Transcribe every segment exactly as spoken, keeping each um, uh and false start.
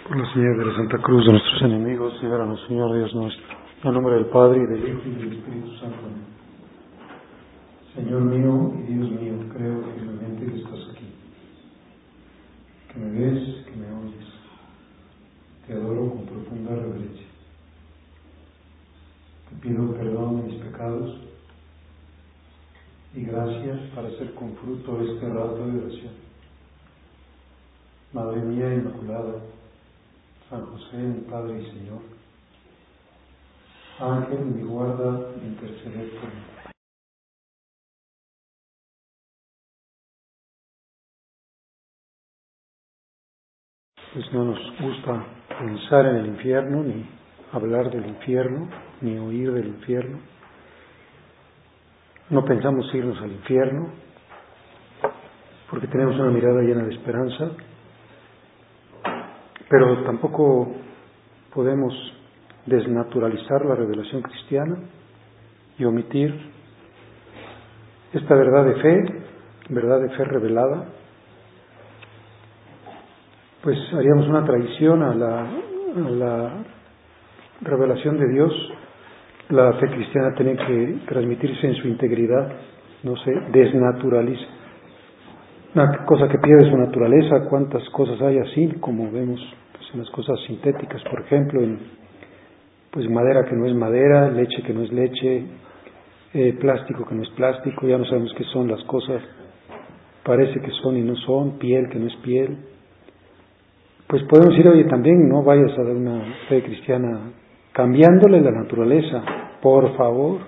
Por la señal de la Santa Cruz de nuestros enemigos, líbranos, Señor Dios nuestro. En nombre del Padre, y del Hijo, y del Espíritu Santo. Amén. Señor mío y Dios mío, creo firmemente que estás aquí, que me ves, que me oyes. Te adoro con profunda reverencia. Te pido perdón de mis pecados y gracias para hacer con fruto este rato de oración. Madre mía Inmaculada, San José, mi Padre y Señor, Ángel de mi guarda, interceded por mí. Pues no nos gusta pensar en el infierno, ni hablar del infierno, ni oír del infierno. No pensamos irnos al infierno, porque tenemos una mirada llena de esperanza, pero tampoco podemos desnaturalizar la revelación cristiana y omitir esta verdad de fe, verdad de fe revelada. Pues haríamos una traición a la, a la revelación de Dios. La fe cristiana tiene que transmitirse en su integridad, no se desnaturaliza. Una cosa que pierde su naturaleza. ¿Cuántas cosas hay así, como vemos pues, en las cosas sintéticas, por ejemplo, en pues madera que no es madera, leche que no es leche, eh, plástico que no es plástico, ya no sabemos qué son las cosas, parece que son y no son, piel que no es piel. Pues podemos decir, oye, también no vayas a dar una fe cristiana cambiándole la naturaleza, por favor.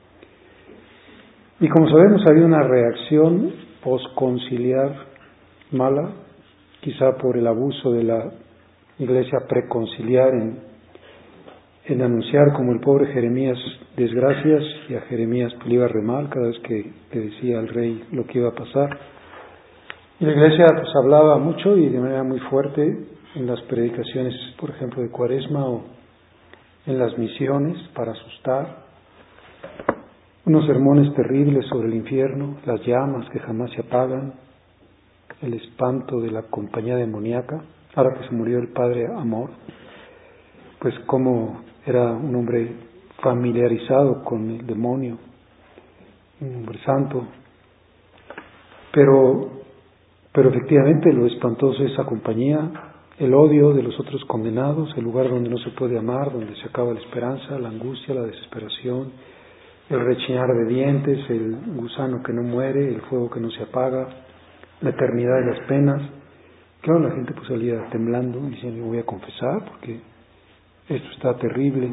Y como sabemos, había una reacción posconciliar mala, quizá por el abuso de la iglesia preconciliar en, en anunciar, como el pobre Jeremías, desgracias, y a Jeremías pues, le iba re mal cada vez que le decía al rey lo que iba a pasar. Y la iglesia pues hablaba mucho y de manera muy fuerte en las predicaciones, por ejemplo, de Cuaresma o en las misiones para asustar. Unos sermones terribles sobre el infierno, las llamas que jamás se apagan, el espanto de la compañía demoníaca. Ahora que se murió el padre Amor, pues como era un hombre familiarizado con el demonio, un hombre santo, pero, pero efectivamente lo espantoso es esa compañía, el odio de los otros condenados, el lugar donde no se puede amar, donde se acaba la esperanza, la angustia, la desesperación, el rechinar de dientes, el gusano que no muere, el fuego que no se apaga, la eternidad de las penas. Claro, la gente pues salía temblando, diciendo, yo voy a confesar porque esto está terrible.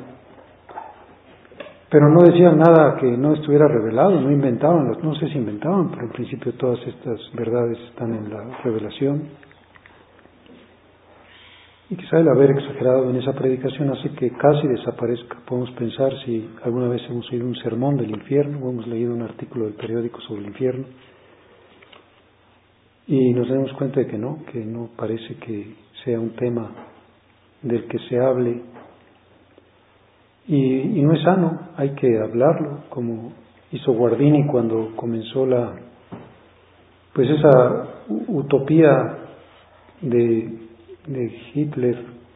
Pero no decían nada que no estuviera revelado, no inventaban, no sé si inventaban, pero en principio todas estas verdades están en la revelación. Y quizá el haber exagerado en esa predicación hace que casi desaparezca. Podemos pensar si alguna vez hemos oído un sermón del infierno o hemos leído un artículo del periódico sobre el infierno y nos damos cuenta de que no, que no parece que sea un tema del que se hable y, y no es sano, hay que hablarlo, como hizo Guardini cuando comenzó la pues esa utopía de de Hitler,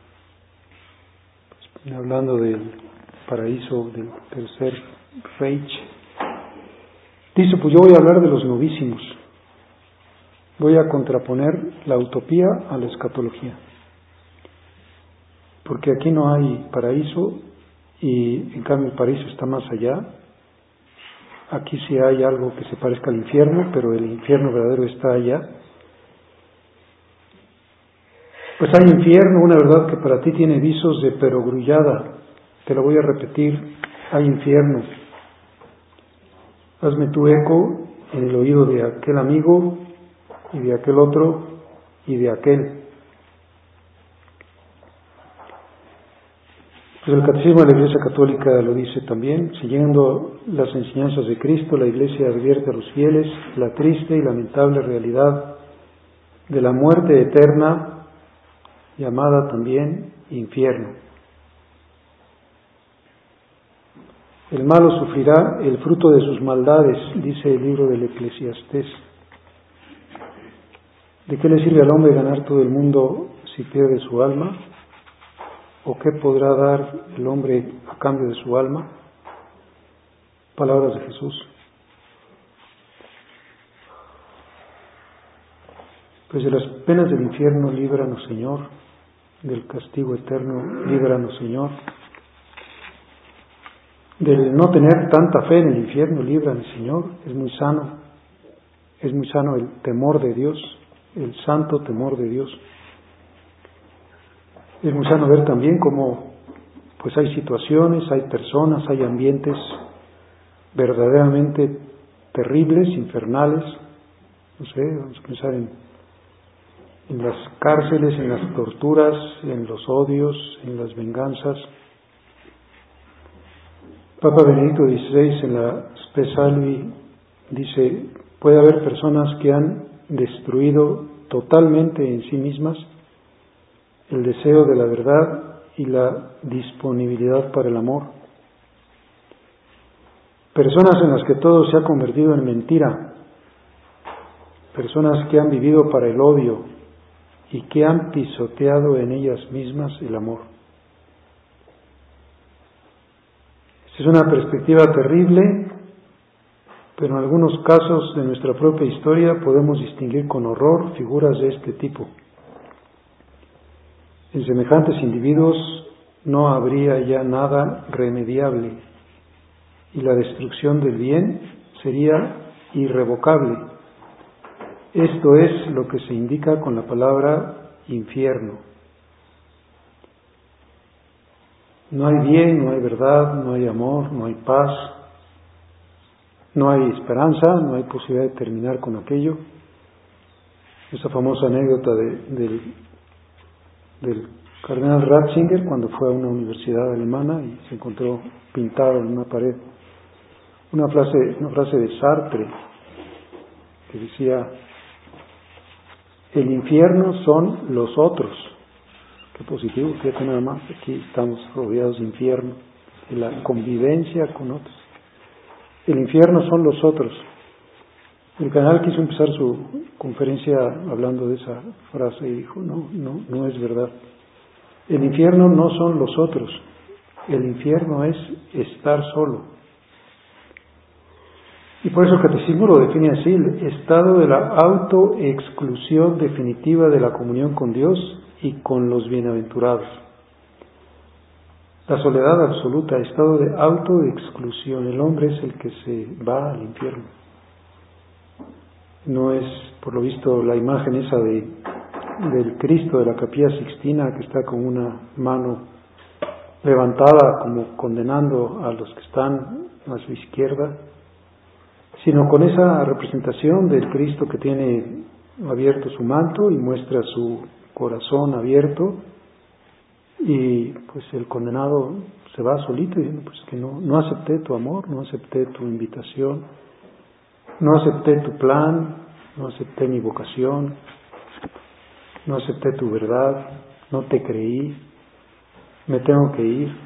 pues, hablando del paraíso del tercer Reich, dice, pues yo voy a hablar de los novísimos, voy a contraponer la utopía a la escatología, porque aquí no hay paraíso y en cambio el paraíso está más allá. Aquí sí hay algo que se parezca al infierno, pero el infierno verdadero está allá. Pues hay infierno, una verdad que para ti tiene visos de perogrullada. Te lo voy a repetir, hay infierno. Hazme tu eco en el oído de aquel amigo y de aquel otro y de aquel. Pues el Catecismo de la Iglesia Católica lo dice también, siguiendo las enseñanzas de Cristo, la Iglesia advierte a los fieles la triste y lamentable realidad de la muerte eterna, llamada también infierno. El malo sufrirá el fruto de sus maldades, dice el libro del Eclesiastés. ¿De qué le sirve al hombre ganar todo el mundo si pierde su alma? ¿O qué podrá dar el hombre a cambio de su alma? Palabras de Jesús. Pues de las penas del infierno líbranos, Señor, del castigo eterno líbranos, Señor, del no tener tanta fe en el infierno líbranos, Señor. Es muy sano, es muy sano el temor de Dios, el santo temor de Dios. Es muy sano ver también cómo pues hay situaciones, hay personas, hay ambientes verdaderamente terribles, infernales. No sé, vamos a pensar en, en las cárceles, en las torturas, en los odios, en las venganzas. Papa Benedicto dieciséis en la Spe Salvi dice: puede haber personas que han destruido totalmente en sí mismas el deseo de la verdad y la disponibilidad para el amor. Personas en las que todo se ha convertido en mentira. Personas que han vivido para el odio y que han pisoteado en ellas mismas el amor. Esta es una perspectiva terrible, pero en algunos casos de nuestra propia historia podemos distinguir con horror figuras de este tipo. En semejantes individuos no habría ya nada remediable y la destrucción del bien sería irrevocable. Esto es lo que se indica con la palabra infierno. No hay bien, no hay verdad, no hay amor, no hay paz, no hay esperanza, no hay posibilidad de terminar con aquello. Esa famosa anécdota de, del, del cardenal Ratzinger cuando fue a una universidad alemana y se encontró pintado en una pared una frase, una frase de Sartre que decía: el infierno son los otros. Qué positivo, fíjate nada más, aquí estamos rodeados de infierno, de la convivencia con otros. El infierno son los otros. El canal quiso empezar su conferencia hablando de esa frase y dijo: no, no, no es verdad. El infierno no son los otros, el infierno es estar solo. Y por eso el catecismo lo define así: el estado de la autoexclusión definitiva de la comunión con Dios y con los bienaventurados. La soledad absoluta, estado de autoexclusión. El hombre es el que se va al infierno. No es, por lo visto, la imagen esa de, del Cristo de la Capilla Sixtina que está con una mano levantada como condenando a los que están a su izquierda, sino con esa representación del Cristo que tiene abierto su manto y muestra su corazón abierto, y pues el condenado se va solito diciendo: pues que no, no acepté tu amor, no acepté tu invitación, no acepté tu plan, no acepté mi vocación, no acepté tu verdad, no te creí, me tengo que ir.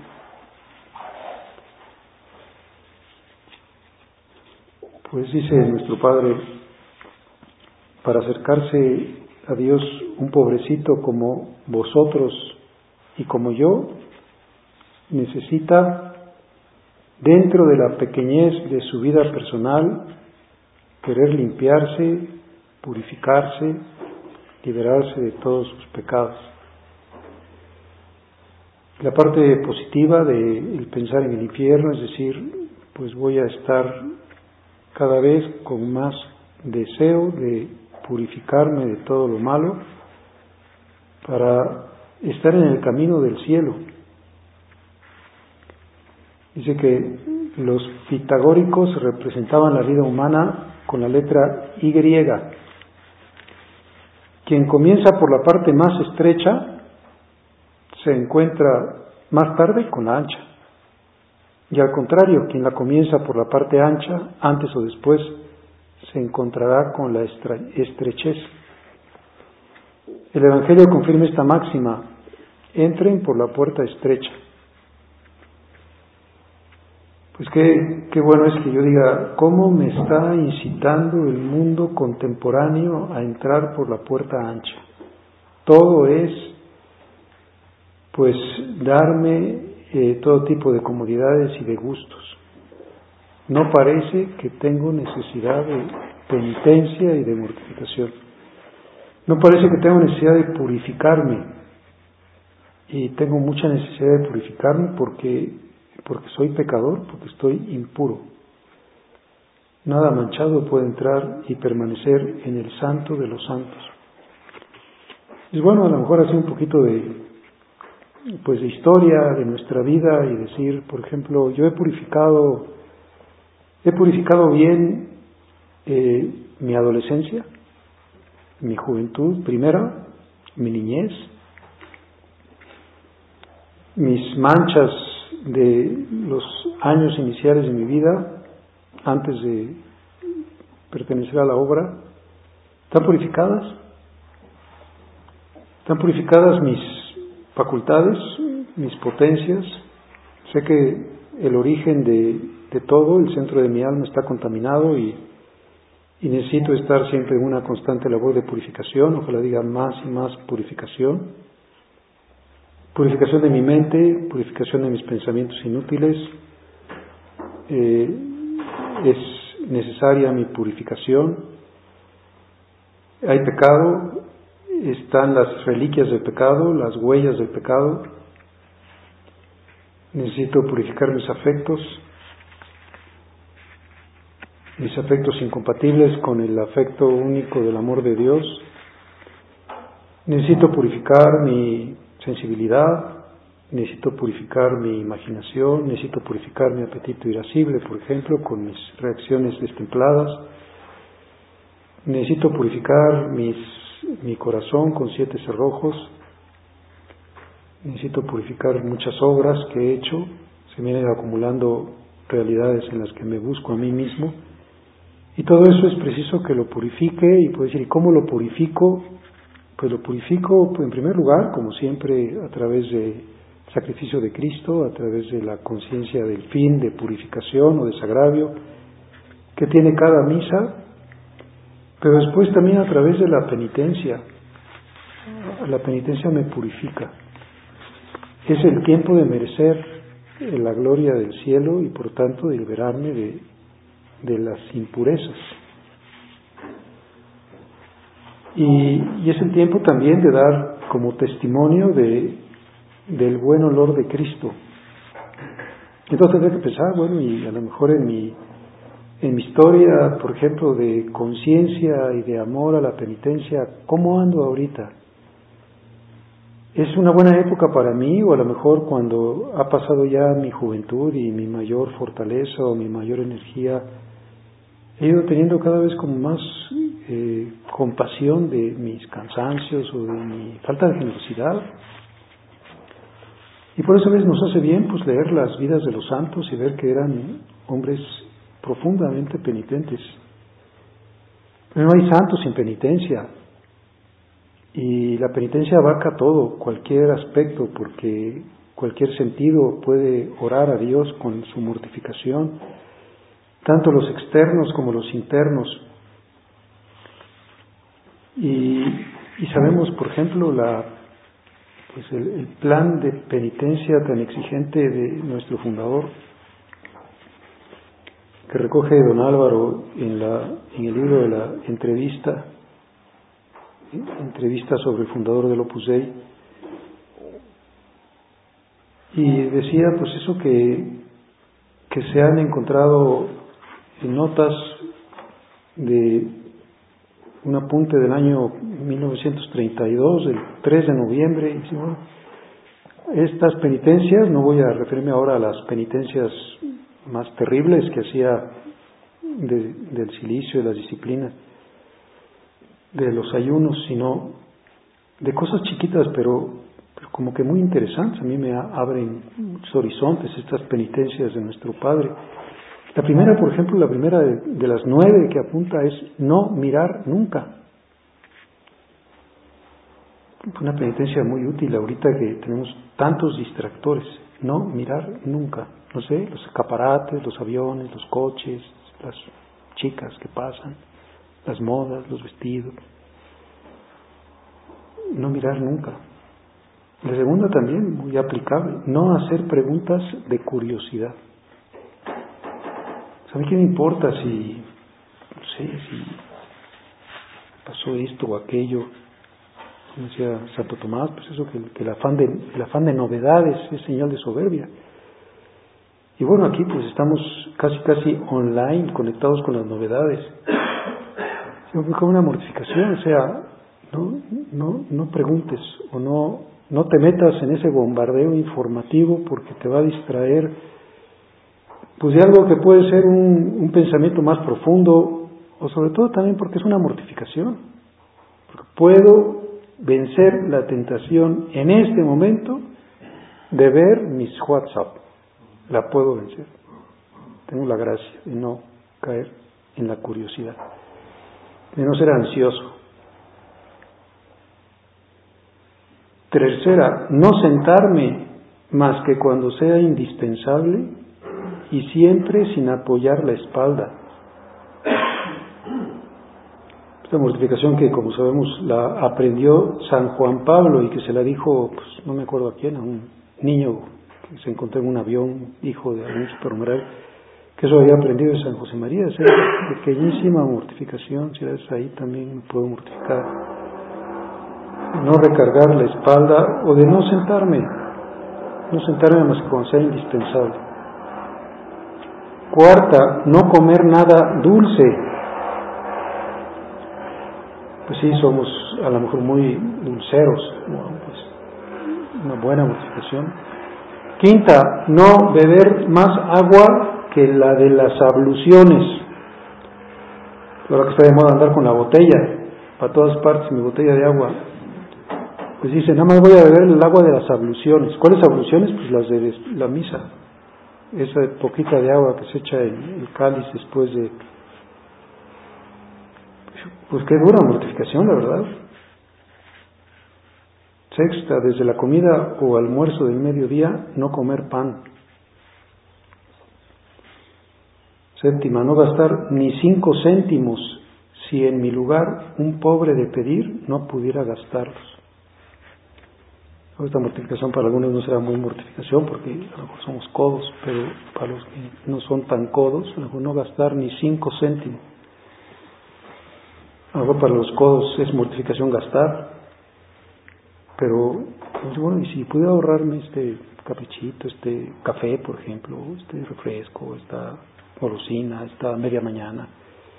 Pues dice nuestro Padre: para acercarse a Dios un pobrecito como vosotros y como yo necesita, dentro de la pequeñez de su vida personal, querer limpiarse, purificarse, liberarse de todos sus pecados. La parte positiva del pensar en el infierno es decir: pues voy a estar cada vez con más deseo de purificarme de todo lo malo para estar en el camino del cielo. Dice que los pitagóricos representaban la vida humana con la letra Y. Quien comienza por la parte más estrecha se encuentra más tarde con la ancha. Y al contrario, quien la comienza por la parte ancha, antes o después, se encontrará con la estrechez. El Evangelio confirma esta máxima: entren por la puerta estrecha. Pues qué, qué bueno es que yo diga: ¿cómo me está incitando el mundo contemporáneo a entrar por la puerta ancha? Todo es pues darme eh, todo tipo de comodidades y de gustos. No parece que tengo necesidad de penitencia y de mortificación. No parece que tengo necesidad de purificarme. Y tengo mucha necesidad de purificarme porque, porque soy pecador, porque estoy impuro. Nada manchado puede entrar y permanecer en el santo de los santos. Y bueno, a lo mejor hacer un poquito de, pues de historia de nuestra vida y decir, por ejemplo, yo he purificado, he purificado bien eh, mi adolescencia, mi juventud primera, mi niñez, mis manchas de los años iniciales de mi vida, antes de pertenecer a la obra, ¿están purificadas? ¿Están purificadas mis facultades, mis potencias? Sé que el origen de, de todo, el centro de mi alma está contaminado y, y necesito estar siempre en una constante labor de purificación, ojalá diga más y más purificación. Purificación de mi mente, purificación de mis pensamientos inútiles. Eh, es necesaria mi purificación. Hay pecado, están las reliquias del pecado, las huellas del pecado. Necesito purificar mis afectos, mis afectos incompatibles con el afecto único del amor de Dios. Necesito purificar mi sensibilidad, necesito purificar mi imaginación, necesito purificar mi apetito irascible, por ejemplo, con mis reacciones destempladas. Necesito purificar mis, mi corazón con siete cerrojos. Necesito purificar muchas obras que he hecho. Se vienen acumulando realidades en las que me busco a mí mismo. Y todo eso es preciso que lo purifique. Y puedo decir, ¿y cómo lo purifico? Pues lo purifico, pues, en primer lugar, como siempre, a través del sacrificio de Cristo, a través de la conciencia del fin de purificación o desagravio que tiene cada misa, pero después también a través de la penitencia. La penitencia me purifica. Es el tiempo de merecer la gloria del cielo y por tanto de liberarme de, de las impurezas. Y, y es el tiempo también de dar como testimonio de, del buen olor de Cristo. Entonces tendré que pensar, bueno, y a lo mejor en mi, en mi historia, por ejemplo, de conciencia y de amor a la penitencia, ¿cómo ando ahorita? ¿Es una buena época para mí o a lo mejor cuando ha pasado ya mi juventud y mi mayor fortaleza o mi mayor energía, he ido teniendo cada vez como más eh, compasión de mis cansancios o de mi falta de generosidad? Y por eso a veces nos hace bien pues leer las vidas de los santos y ver que eran hombres profundamente penitentes. Pero no hay santos sin penitencia. Y la penitencia abarca todo, cualquier aspecto, porque cualquier sentido puede orar a Dios con su mortificación, tanto los externos como los internos. Y, y sabemos, por ejemplo, la, pues el, el plan de penitencia tan exigente de nuestro fundador, que recoge don Álvaro en, la, en el libro de la entrevista, entrevista sobre el fundador del Opus Dei, y decía pues eso que, que se han encontrado en notas de un apunte del año mil novecientos treinta y dos, el tres de noviembre, y dice, bueno, estas penitencias, no voy a referirme ahora a las penitencias más terribles que hacía de, del cilicio, de las disciplinas, de los ayunos, sino de cosas chiquitas, pero, pero como que muy interesantes. A mí me abren muchos horizontes estas penitencias de nuestro Padre. La primera, por ejemplo, la primera de, de las nueve que apunta es no mirar nunca. Una penitencia muy útil ahorita que tenemos tantos distractores. No mirar nunca. No sé, los escaparates, los aviones, los coches, las chicas que pasan, las modas, los vestidos. No mirar nunca. La segunda también, muy aplicable, no hacer preguntas de curiosidad. ¿Sabe qué me importa si, no sé, si pasó esto o aquello? Como decía Santo Tomás, pues eso, que, que el, afán de, el afán de novedades es señal de soberbia. Y bueno, aquí pues estamos casi casi online, conectados con las novedades. Fue como una mortificación, o sea, no, no, no preguntes o no, no te metas en ese bombardeo informativo porque te va a distraer pues de algo que puede ser un, un pensamiento más profundo, o sobre todo también porque es una mortificación. Porque puedo vencer la tentación en este momento de ver mis WhatsApp. La puedo vencer. Tengo la gracia de no caer en la curiosidad, de no ser ansioso. Tercera, no sentarme más que cuando sea indispensable y siempre sin apoyar la espalda. Esta mortificación que, como sabemos, la aprendió San Juan Pablo y que se la dijo, pues no me acuerdo a quién, a un niño que se encontró en un avión, hijo de algún supermoral, que eso había aprendido de San José María, esa pequeñísima mortificación. Si eres ahí también me puedo mortificar. No recargar la espalda o de no sentarme, no sentarme más que cuando sea indispensable. Cuarta, no comer nada dulce. Pues sí, somos a lo mejor muy dulceros, bueno, pues una buena mortificación. Quinta, no beber más agua que la de las abluciones. Ahora que está de moda andar con la botella, para todas partes mi botella de agua. Pues dice, nada más voy a beber el agua de las abluciones. ¿Cuáles abluciones? Pues las de la misa. Esa poquita de agua que se echa en el cáliz después de... Pues qué dura mortificación, la verdad. Sexta, desde la comida o almuerzo del mediodía, no comer pan. Séptima, no gastar ni cinco céntimos si en mi lugar un pobre de pedir no pudiera gastarlos. Esta mortificación para algunos no será muy mortificación porque a lo mejor somos codos, pero para los que no son tan codos, a lo mejor no gastar ni cinco céntimos. A lo mejor para los codos es mortificación gastar, pero bueno, y si pudiera ahorrarme este caprichito, este café, por ejemplo, este refresco, esta golosina, esta media mañana,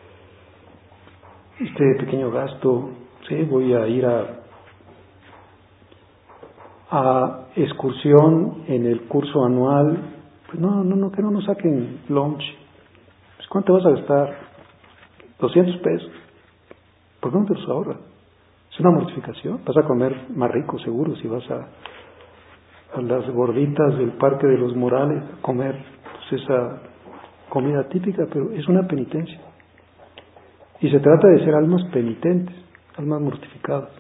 este pequeño gasto, sí, voy a ir a a excursión en el curso anual, pues no, no, no, que no nos saquen lunch. Pues ¿cuánto vas a gastar? doscientos pesos. ¿Por qué no te los ahorras? Es una mortificación. Vas a comer más rico seguro si vas a, a las gorditas del Parque de los Morales a comer pues esa comida típica, pero es una penitencia. Y se trata de ser almas penitentes, almas mortificadas,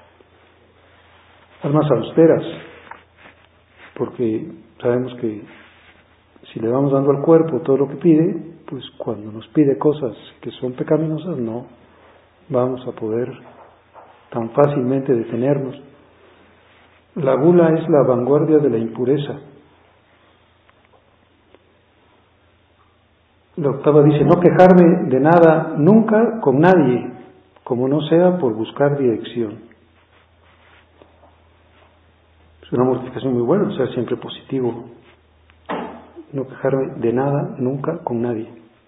almas austeras, porque sabemos que si le vamos dando al cuerpo todo lo que pide, pues cuando nos pide cosas que son pecaminosas no vamos a poder tan fácilmente detenernos. La gula es la vanguardia de la impureza. La octava dice, no quejarme de nada nunca con nadie, como no sea por buscar dirección. Es una mortificación muy buena, ser siempre positivo. No quejarme de nada nunca con nadie.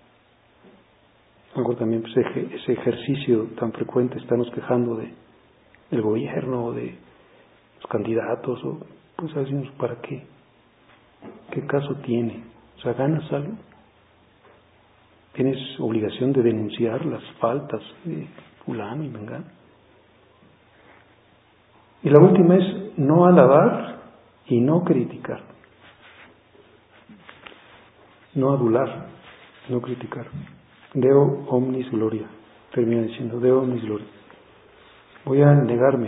Algo también, pues, ese ejercicio tan frecuente, estarnos quejando de del gobierno o de los candidatos, o pues decimos, ¿para qué? ¿Qué caso tiene? O sea, ¿ganas algo? ¿Tienes obligación de denunciar las faltas de fulano y mengano? Y la última es no alabar y no criticar. No adular, no criticar. Deo omnis gloria. Termina diciendo, Deo omnis gloria. Voy a negarme.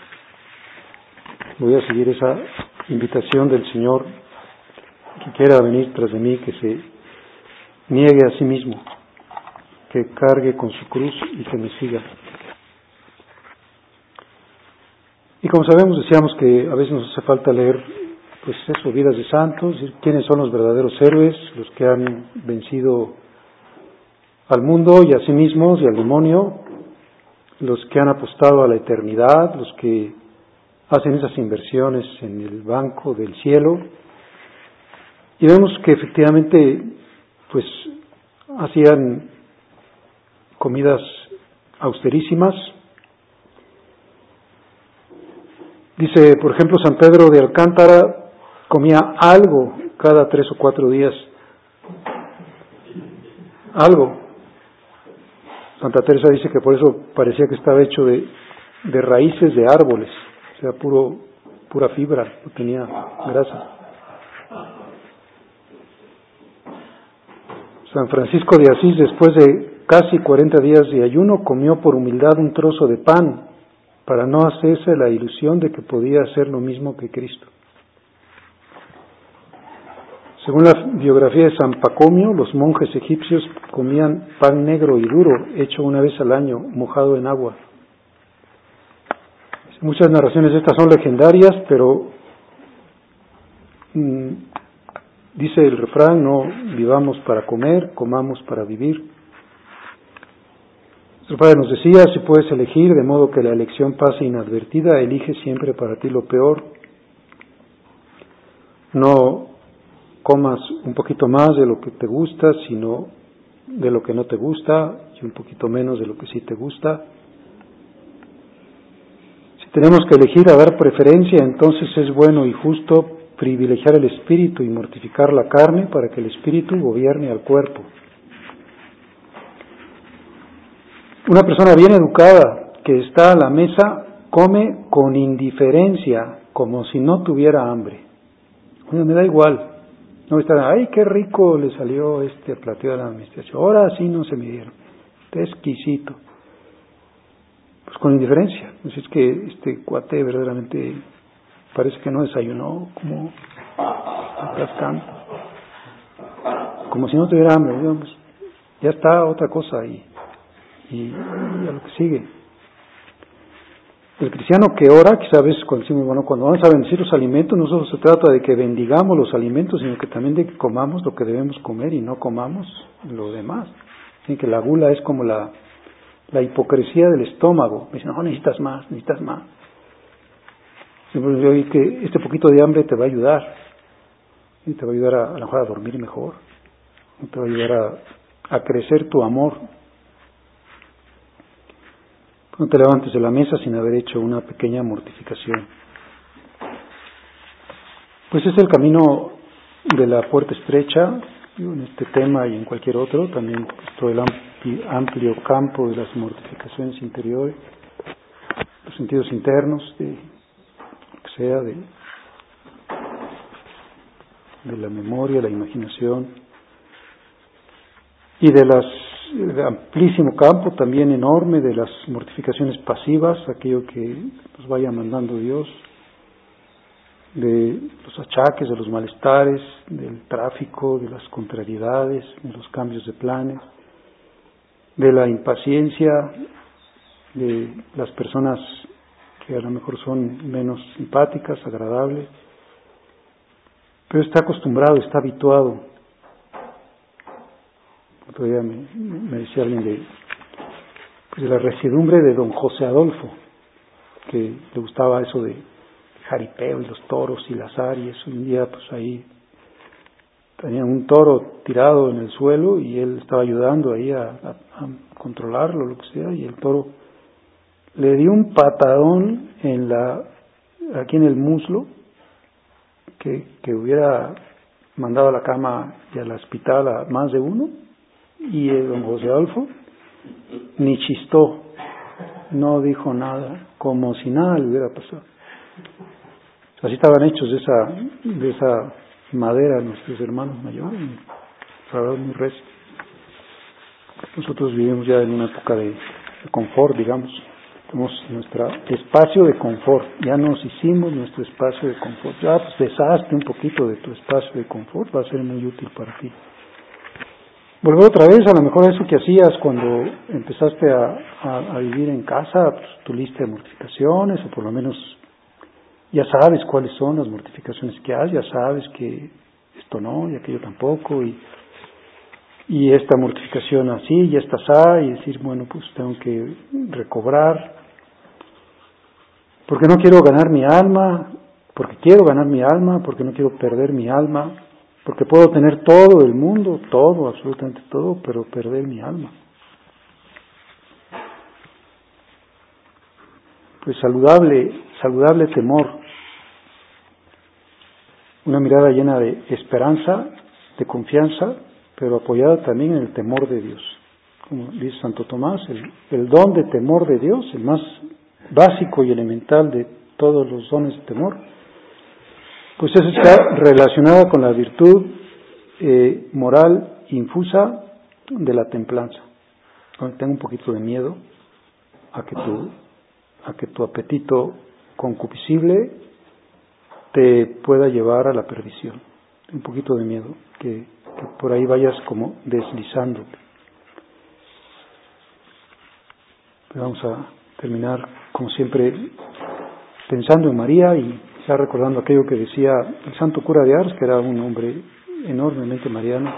Voy a seguir esa invitación del Señor que quiera venir tras de mí, que se niegue a sí mismo, que cargue con su cruz y que me siga. Y como sabemos, decíamos que a veces nos hace falta leer, pues eso, vidas de santos, quiénes son los verdaderos héroes, los que han vencido al mundo y a sí mismos y al demonio, los que han apostado a la eternidad, los que hacen esas inversiones en el banco del cielo. Y vemos que efectivamente, pues, hacían comidas austerísimas. Dice, por ejemplo, San Pedro de Alcántara comía algo cada tres o cuatro días. Algo. Santa Teresa dice que por eso parecía que estaba hecho de, de raíces de árboles, o sea, puro, pura fibra, no tenía grasa. San Francisco de Asís, después de casi cuarenta días de ayuno, comió por humildad un trozo de pan, para no hacerse la ilusión de que podía hacer lo mismo que Cristo. Según la biografía de San Pacomio, los monjes egipcios comían pan negro y duro, hecho una vez al año, mojado en agua. Muchas narraciones de estas son legendarias, pero mmm, dice el refrán, no vivamos para comer, comamos para vivir. Nuestro Padre nos decía, si puedes elegir, de modo que la elección pase inadvertida, elige siempre para ti lo peor. No comas un poquito más de lo que te gusta, sino de lo que no te gusta, y un poquito menos de lo que sí te gusta. Si tenemos que elegir a dar preferencia, entonces es bueno y justo privilegiar el espíritu y mortificar la carne para que el espíritu gobierne al cuerpo. Una persona bien educada que está a la mesa come con indiferencia, como si no tuviera hambre. Oye, me da igual. No estar, ay, qué rico le salió este platillo de la administración. Ahora sí no se me dieron. Está exquisito. Pues con indiferencia. Pues es que este cuate verdaderamente parece que no desayunó, como atascando. Como si no tuviera hambre. Digamos. Ya está otra cosa ahí. Y, y a lo que sigue. El cristiano que ora, quizá a veces cuando decimos, bueno, cuando vamos a bendecir los alimentos, no solo se trata de que bendigamos los alimentos, sino que también de que comamos lo que debemos comer y no comamos lo demás. Así que la gula es como la, la hipocresía del estómago. Me dicen, no, necesitas más, necesitas más. Siempre yo oí que este poquito de hambre te va a ayudar. Y te va a ayudar a, a lo mejor a dormir mejor. Te va a ayudar a, a crecer tu amor. No te levantes de la mesa sin haber hecho una pequeña mortificación. Pues es el camino de la puerta estrecha, en este tema y en cualquier otro, también todo el amplio, amplio campo de las mortificaciones interiores, los sentidos internos, de lo que sea, de, de la memoria, la imaginación, y de las el amplísimo campo también enorme de las mortificaciones pasivas, aquello que nos vaya mandando Dios, de los achaques, de los malestares, del tráfico, de las contrariedades, de los cambios de planes, de la impaciencia, de las personas que a lo mejor son menos simpáticas, agradables, pero está acostumbrado, está habituado. Otro día me, me decía alguien de, pues de la residumbre de don José Adolfo, que le gustaba eso de jaripeo y los toros y las aries. Un día pues ahí tenía un toro tirado en el suelo y él estaba ayudando ahí a, a, a controlarlo, lo que sea, y el toro le dio un patadón en la, aquí en el muslo, que, que hubiera mandado a la cama y al hospital a más de uno. Y el don José Adolfo ni chistó, no dijo nada, como si nada le hubiera pasado. Así estaban hechos de esa, de esa madera nuestros hermanos mayores, la verdad muy recio. Nosotros vivimos ya en una época de, de confort, digamos. Tenemos nuestro espacio de confort, ya nos hicimos nuestro espacio de confort. Ya pues deshazte un poquito de tu espacio de confort, va a ser muy útil para ti. Volver otra vez a lo mejor a eso que hacías cuando empezaste a, a, a vivir en casa, pues, tu lista de mortificaciones, o por lo menos ya sabes cuáles son las mortificaciones que hay, ya sabes que esto no y aquello tampoco, y, y esta mortificación así y esta así, y decir, bueno, pues tengo que recobrar, porque no quiero ganar mi alma, porque quiero ganar mi alma, porque no quiero perder mi alma, porque puedo tener todo el mundo, todo, absolutamente todo, pero perder mi alma. Pues saludable, saludable temor, una mirada llena de esperanza, de confianza, pero apoyada también en el temor de Dios. Como dice Santo Tomás, el, el don de temor de Dios, el más básico y elemental de todos los dones de temor, pues eso está relacionado con la virtud eh, moral infusa de la templanza. Cuando tengo un poquito de miedo a que tu, a que tu apetito concupiscible te pueda llevar a la perdición. Un poquito de miedo, que, que por ahí vayas como deslizándote. Pero vamos a terminar, como siempre, pensando en María y ya recordando aquello que decía el santo cura de Ars, que era un hombre enormemente mariano.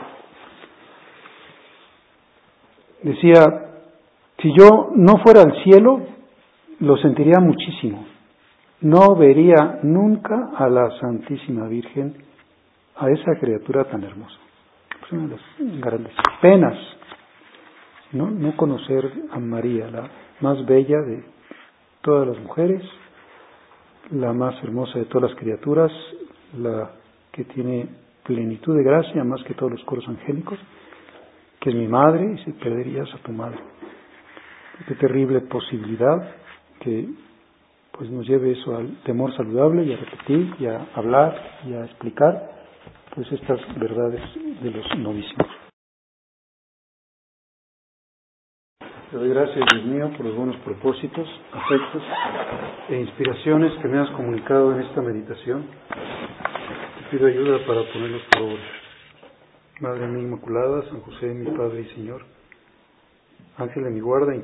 Decía, si yo no fuera al cielo, lo sentiría muchísimo. No vería nunca a la Santísima Virgen, a esa criatura tan hermosa. Es una de las grandes penas, ¿no? No conocer a María, la más bella de todas las mujeres, la más hermosa de todas las criaturas, la que tiene plenitud de gracia más que todos los coros angélicos, que es mi madre, y si perderías a tu madre. Qué terrible posibilidad que pues nos lleve eso al temor saludable y a repetir y a hablar y a explicar pues estas verdades de los novísimos. Te doy gracias, Dios mío, por los buenos propósitos, afectos e inspiraciones que me has comunicado en esta meditación. Te pido ayuda para ponerlos por obra. Madre mía Inmaculada, San José, mi Padre y Señor, Ángel de mi guarda,